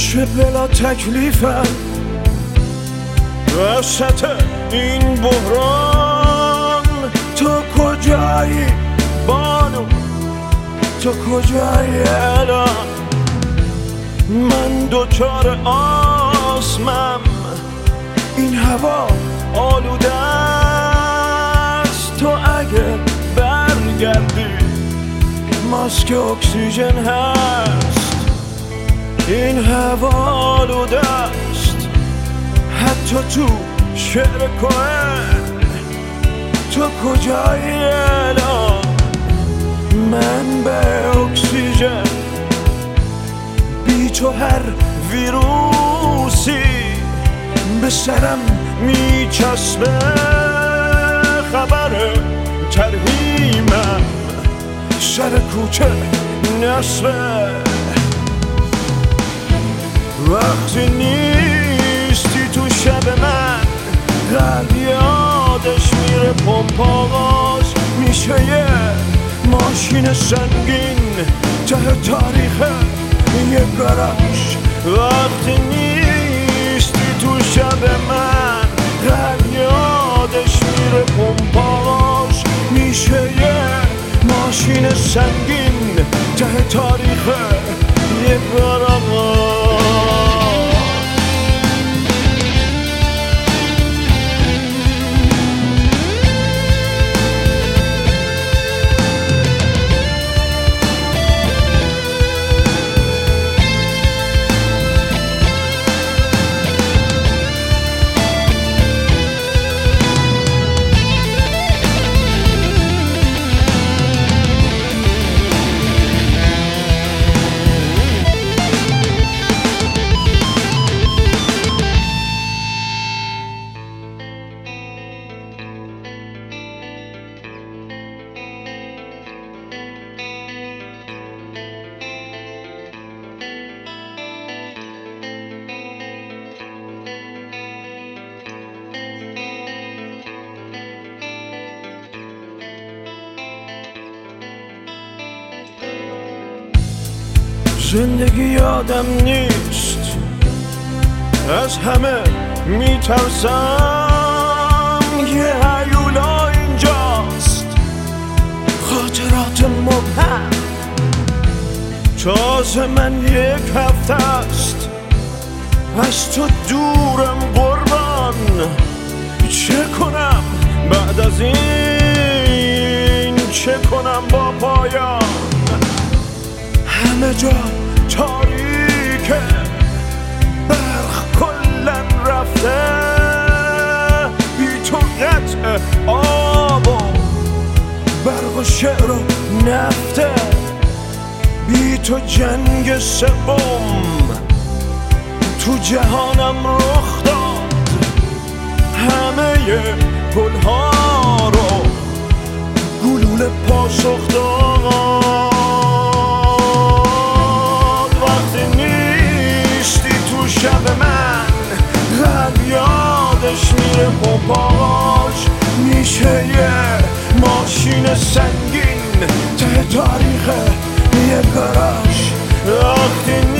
چه بلا تکلیفم وسط این بحران. تو کجایی بانو، تو کجایی الان؟ من دوچار آسمم، این هوا آلوده است. تو اگه برگردی ماسک اکسیژن هست. این هوا آلوده است حتی تو شعر کوهن. تو کجایی الان؟ من به اکسیژن بی تو هر ویروسی به سرم میچسبه. خبر ترهیمم سر کوچه نصبه. وقتی نیستی تو شب من قلب یادش میره پمپ آغاز میشه یه ماشین سنگین ته تاریخ یه گاراژ. وقتی نیستی تو شب من قلب یادش میره پمپ آغاز میشه یه ماشین سنگین ته تاریخ یه گاراژ. زندگی یادم نیست، از همه میترسم. یه هیولا اینجاست، خاطرات مبهم. تازه من یک هفته است از تو دورم قربان. چه کنم بعد از این؟ چه کنم با پایان؟ همه جا تاریکه، برق کلن رفته. بی تو قطع آب و برق و شعر و نفته. بی تو جنگ سوم تو جهانم رخ داد. همه گلها رو گلوله پاسخ داد. شب من قلب یادش میره پمپاژ میشه یه ماشین سنگین ته تاریخ یه گاراژ. وقتی